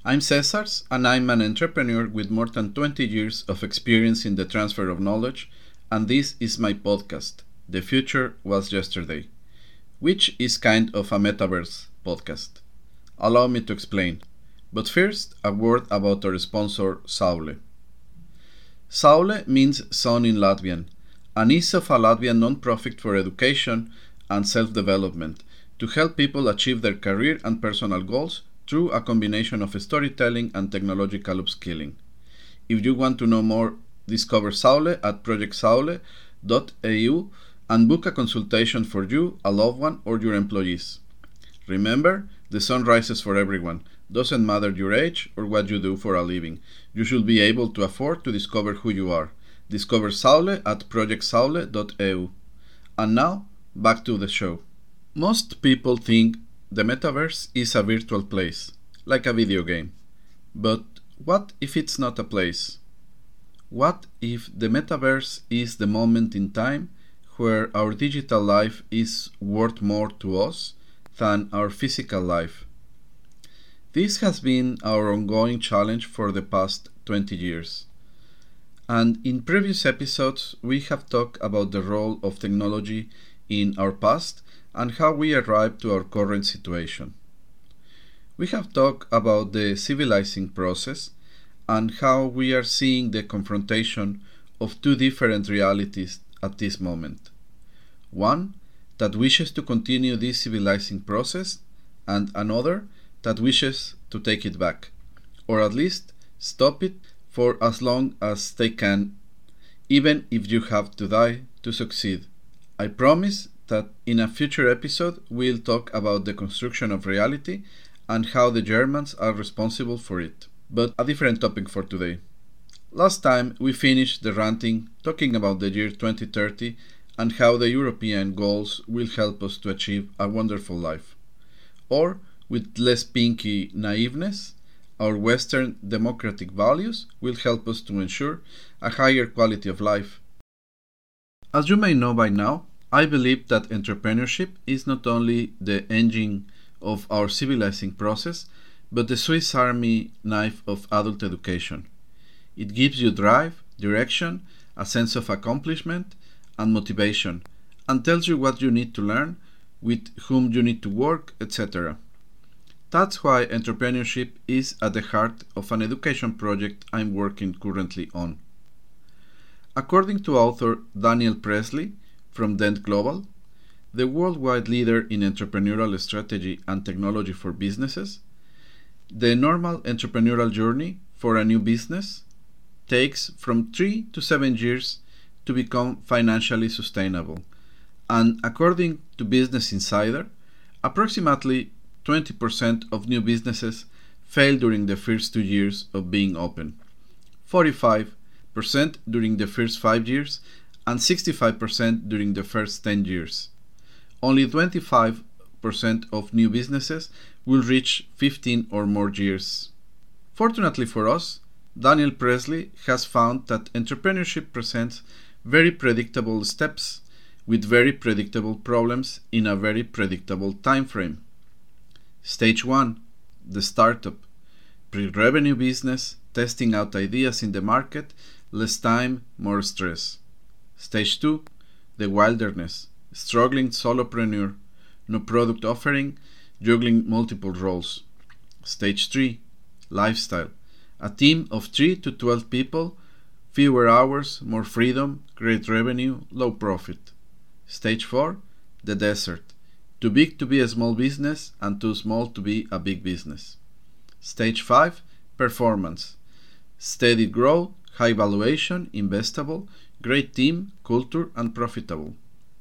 I'm Cesars, and I'm an entrepreneur with more than 20 years of experience in the transfer of knowledge, and this is my podcast, The Future Was Yesterday, which is kind of a metaverse podcast. Allow me to explain, but first a word about our sponsor, Saule. Saule means son in Latvian, and is of a Latvian non-profit for education and self-development to help people achieve their career and personal goals through a combination of storytelling and technological upskilling. If you want to know more, discover Saule at projectsaule.eu and book a consultation for you, a loved one, or your employees. Remember, the sun rises for everyone. Doesn't matter your age or what you do for a living. You should be able to afford to discover who you are. Discover Saule at projectsaule.eu. And now, back to the show. Most people think the metaverse is a virtual place, like a video game. But what if it's not a place? What if the metaverse is the moment in time where our digital life is worth more to us than our physical life? This has been our ongoing challenge for the past 20 years. And in previous episodes, we have talked about the role of technology in our past and how we arrived to our current situation. We have talked about the civilizing process and how we are seeing the confrontation of two different realities at this moment. One that wishes to continue this civilizing process, and another that wishes to take it back, or at least stop it for as long as they can, even if you have to die to succeed. I promise that in a future episode we'll talk about the construction of reality and how the Germans are responsible for it. But a different topic for today. Last time we finished the ranting talking about the year 2030 and how the European goals will help us to achieve a wonderful life. Or, with less pinky naiveness, our Western democratic values will help us to ensure a higher quality of life. As you may know by now, I believe that entrepreneurship is not only the engine of our civilizing process, but the Swiss Army knife of adult education. It gives you drive, direction, a sense of accomplishment, and motivation, and tells you what you need to learn, with whom you need to work, etc. That's why entrepreneurship is at the heart of an education project I'm working currently on. According to author Daniel Presley from Dent Global, the worldwide leader in entrepreneurial strategy and technology for businesses, the normal entrepreneurial journey for a new business takes from 3 to 7 years to become financially sustainable, and according to Business Insider, approximately 20% of new businesses fail during the first 2 years of being open, 45% during the first 5 years, and 65% during the first 10 years. Only 25% of new businesses will reach 15 or more years. Fortunately for us, Daniel Presley has found that entrepreneurship presents very predictable steps with very predictable problems in a very predictable time frame. Stage 1, the startup, pre-revenue business, testing out ideas in the market, less time, more stress. Stage 2, the wilderness, struggling solopreneur, no product offering, juggling multiple roles. Stage 3, lifestyle, a team of 3 to 12 people, fewer hours, more freedom, great revenue, low profit. Stage 4, the desert, too big to be a small business and too small to be a big business. Stage 5, performance, steady growth, high valuation, investable, great team, culture, and profitable.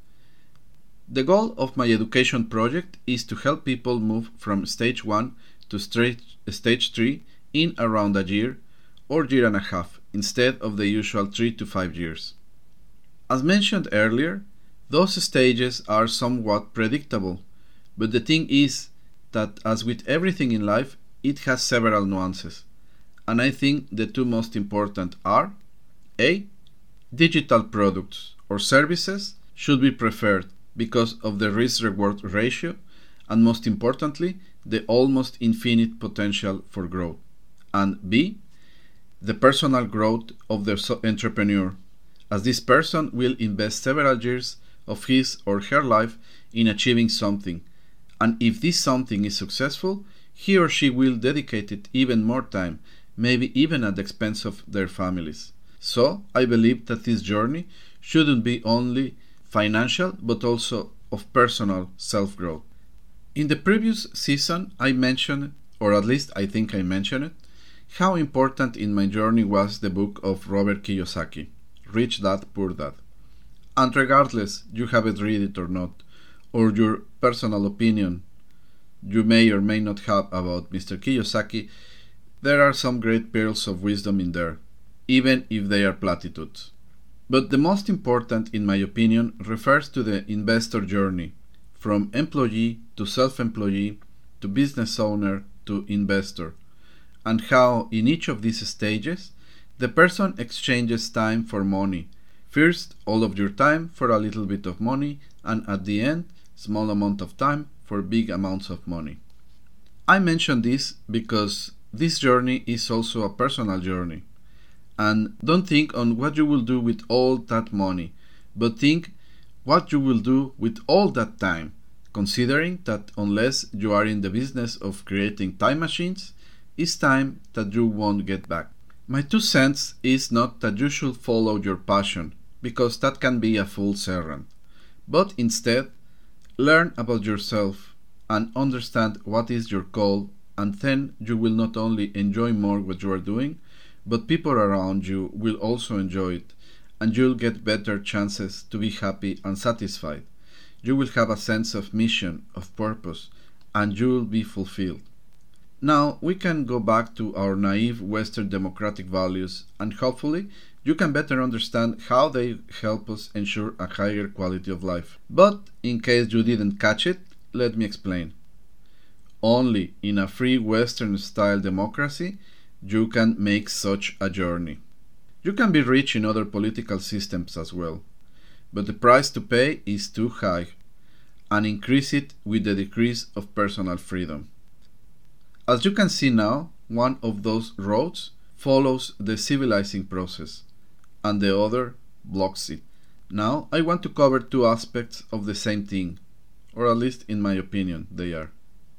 The goal of my education project is to help people move from stage 1 to stage 3 in around a year or year and a half, instead of the usual 3 to 5 years. As mentioned earlier, those stages are somewhat predictable, but the thing is that, as with everything in life, it has several nuances, and I think the two most important are: A. Digital products or services should be preferred because of the risk-reward ratio, and most importantly, the almost infinite potential for growth. and B, the personal growth of the entrepreneur, as this person will invest several years of his or her life in achieving something, and if this something is successful, he or she will dedicate it even more time, maybe even at the expense of their families. So, I believe that this journey shouldn't be only financial but also of personal self-growth. In the previous season, I mentioned, or at least I think I mentioned it, how important in my journey was the book of Robert Kiyosaki, Rich Dad, Poor Dad. And regardless you haven't read it or not, or your personal opinion you may or may not have about Mr. Kiyosaki, there are some great pearls of wisdom in there, even if they are platitudes. But the most important, in my opinion, refers to the investor journey, from employee to self-employee to business owner to investor, and how in each of these stages the person exchanges time for money. First, all of your time for a little bit of money, and at the end, small amount of time for big amounts of money. I mention this because this journey is also a personal journey. And don't think on what you will do with all that money, but think what you will do with all that time, considering that unless you are in the business of creating time machines, it's time that you won't get back. My 2 cents is not that you should follow your passion, because that can be a fool's errand, but instead, learn about yourself and understand what is your goal, and then you will not only enjoy more what you are doing, but people around you will also enjoy it, and you'll get better chances to be happy and satisfied. You will have a sense of mission, of purpose, and you'll be fulfilled. Now we can go back to our naive Western democratic values, and hopefully you can better understand how they help us ensure a higher quality of life. But in case you didn't catch it, let me explain. Only in a free Western-style democracy you can make such a journey. You can be rich in other political systems as well, but the price to pay is too high, and increase it with the decrease of personal freedom. As you can see now, one of those roads follows the civilizing process, and the other blocks it. Now I want to cover two aspects of the same thing, or at least in my opinion they are.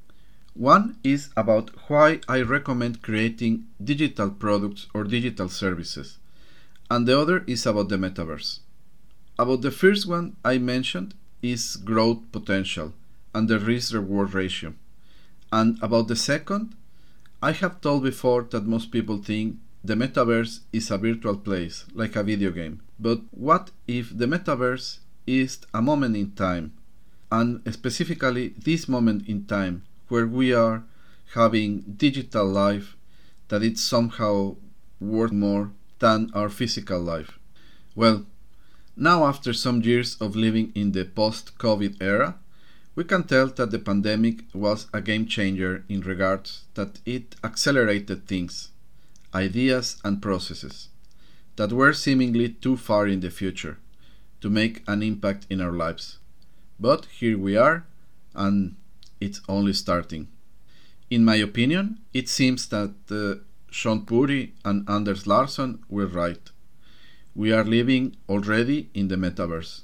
One is about why I recommend creating digital products or digital services, and the other is about the metaverse. About the first one I mentioned is growth potential and the risk-reward ratio. And about the second, I have told before that most people think the metaverse is a virtual place, like a video game. But what if the metaverse is a moment in time, and specifically this moment in time, where we are having digital life that it's somehow worth more than our physical life? Well, now after some years of living in the post-COVID era, we can tell that the pandemic was a game changer in regards that it accelerated things, ideas and processes that were seemingly too far in the future to make an impact in our lives. But here we are, and it's only starting. In my opinion, it seems that Sean Puri and Anders Larsson were right. We are living already in the metaverse,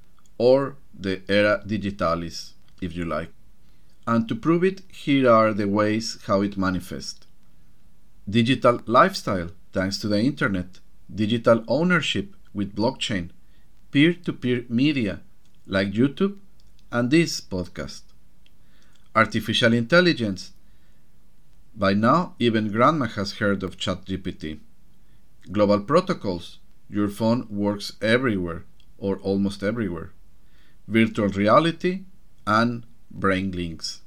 or the era digitalis, if you like. And to prove it, here are the ways how it manifests. Digital lifestyle, thanks to the internet. Digital ownership with blockchain. Peer-to-peer media, like YouTube and this podcast. Artificial intelligence. By now, even Grandma has heard of ChatGPT. Global protocols. Your phone works everywhere, or almost everywhere. Virtual reality and brain links.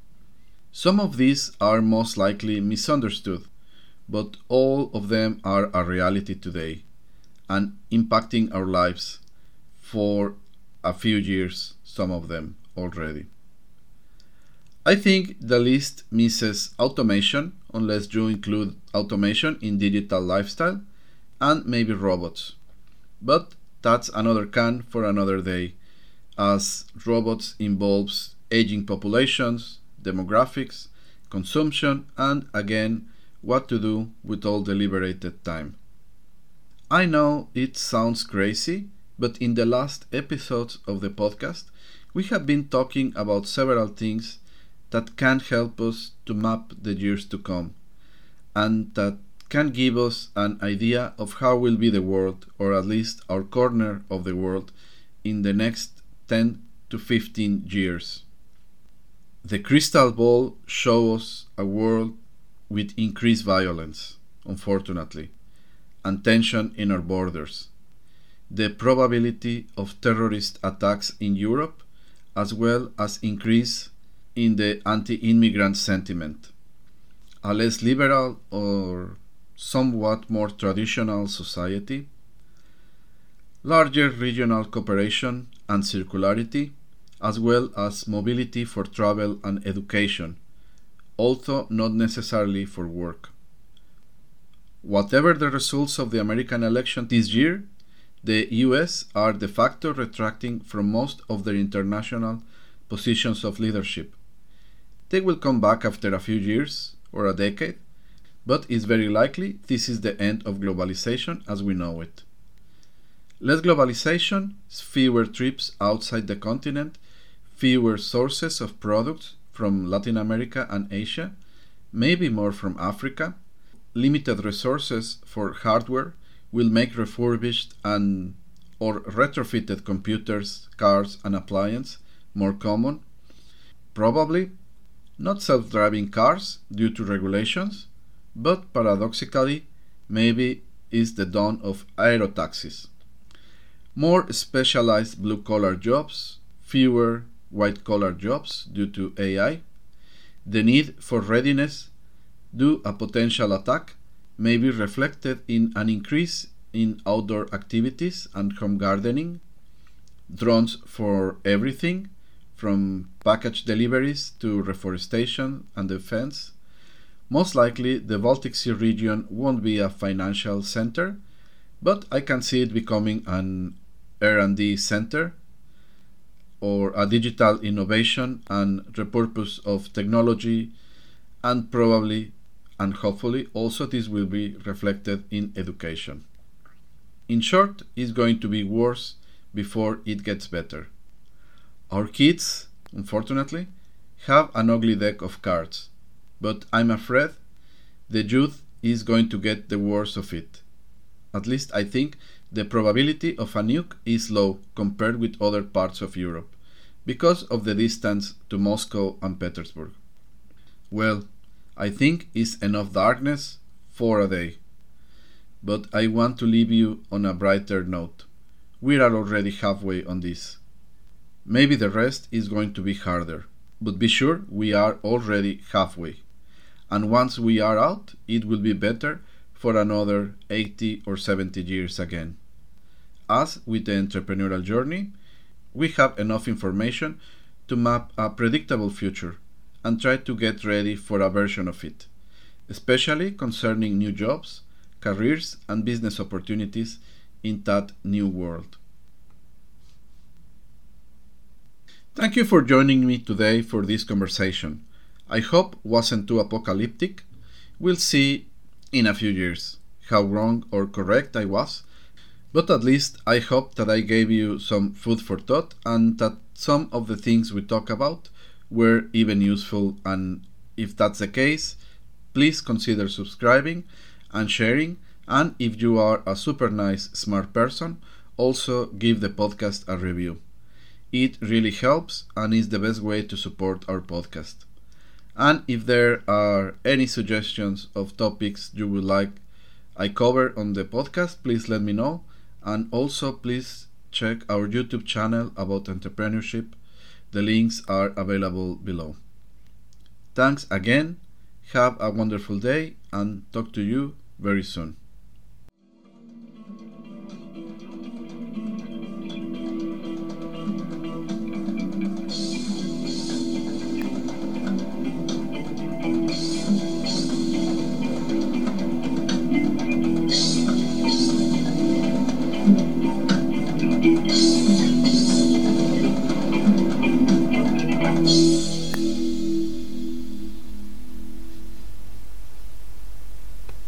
Some of these are most likely misunderstood, but all of them are a reality today and impacting our lives for a few years, some of them already. I think the list misses automation, unless you include automation in digital lifestyle, and maybe robots. But that's another can for another day, as robots involves aging populations, demographics, consumption, and again, what to do with all the liberated time. I know it sounds crazy, but in the last episodes of the podcast, we have been talking about several things that can help us to map the years to come, and that can give us an idea of how will be the world, or at least our corner of the world, in the next 10 to 15 years. The crystal ball shows us a world with increased violence, unfortunately, and tension in our borders. The probability of terrorist attacks in Europe, as well as increase in the anti-immigrant sentiment. A less liberal or somewhat more traditional society, larger regional cooperation and circularity, as well as mobility for travel and education, although not necessarily for work. Whatever the results of the American election this year, the US are de facto retracting from most of their international positions of leadership. They will come back after a few years or a decade, but it's very likely this is the end of globalization as we know it. Less globalization, fewer trips outside the continent, fewer sources of products from Latin America and Asia, maybe more from Africa. Limited resources for hardware will make refurbished and or retrofitted computers, cars and appliances more common. Probably not self-driving cars due to regulations, but paradoxically maybe is the dawn of aerotaxis. More specialized blue-collar jobs, fewer white-collar jobs due to AI. The need for readiness due a potential attack may be reflected in an increase in outdoor activities and home gardening, drones for everything, from package deliveries to reforestation and defense. Most likely the Baltic Sea region won't be a financial center, but I can see it becoming an R&D center or a digital innovation and repurpose of technology, and probably and hopefully also this will be reflected in education. In short, it's going to be worse before it gets better. Our kids, unfortunately, have an ugly deck of cards, but I'm afraid the youth is going to get the worst of it. At least I think the probability of a nuke is low compared with other parts of Europe, because of the distance to Moscow and Petersburg. Well, I think it's enough darkness for a day. But I want to leave you on a brighter note. We are already halfway on this. Maybe the rest is going to be harder, but be sure we are already halfway. And once we are out, it will be better for another 80 or 70 years again. As with the entrepreneurial journey, we have enough information to map a predictable future and try to get ready for a version of it, especially concerning new jobs, careers, and business opportunities in that new world. Thank you for joining me today for this conversation. I hope it wasn't too apocalyptic. We'll see in a few years how wrong or correct I was, but at least I hope that I gave you some food for thought and that some of the things we talk about were even useful, and if that's the case, please consider subscribing and sharing, and if you are a super nice smart person, also give the podcast a review. It really helps and is the best way to support our podcast. And if there are any suggestions of topics you would like I cover on the podcast, please let me know. And also please check our YouTube channel about entrepreneurship. The links are available below. Thanks again. Have a wonderful day and talk to you very soon.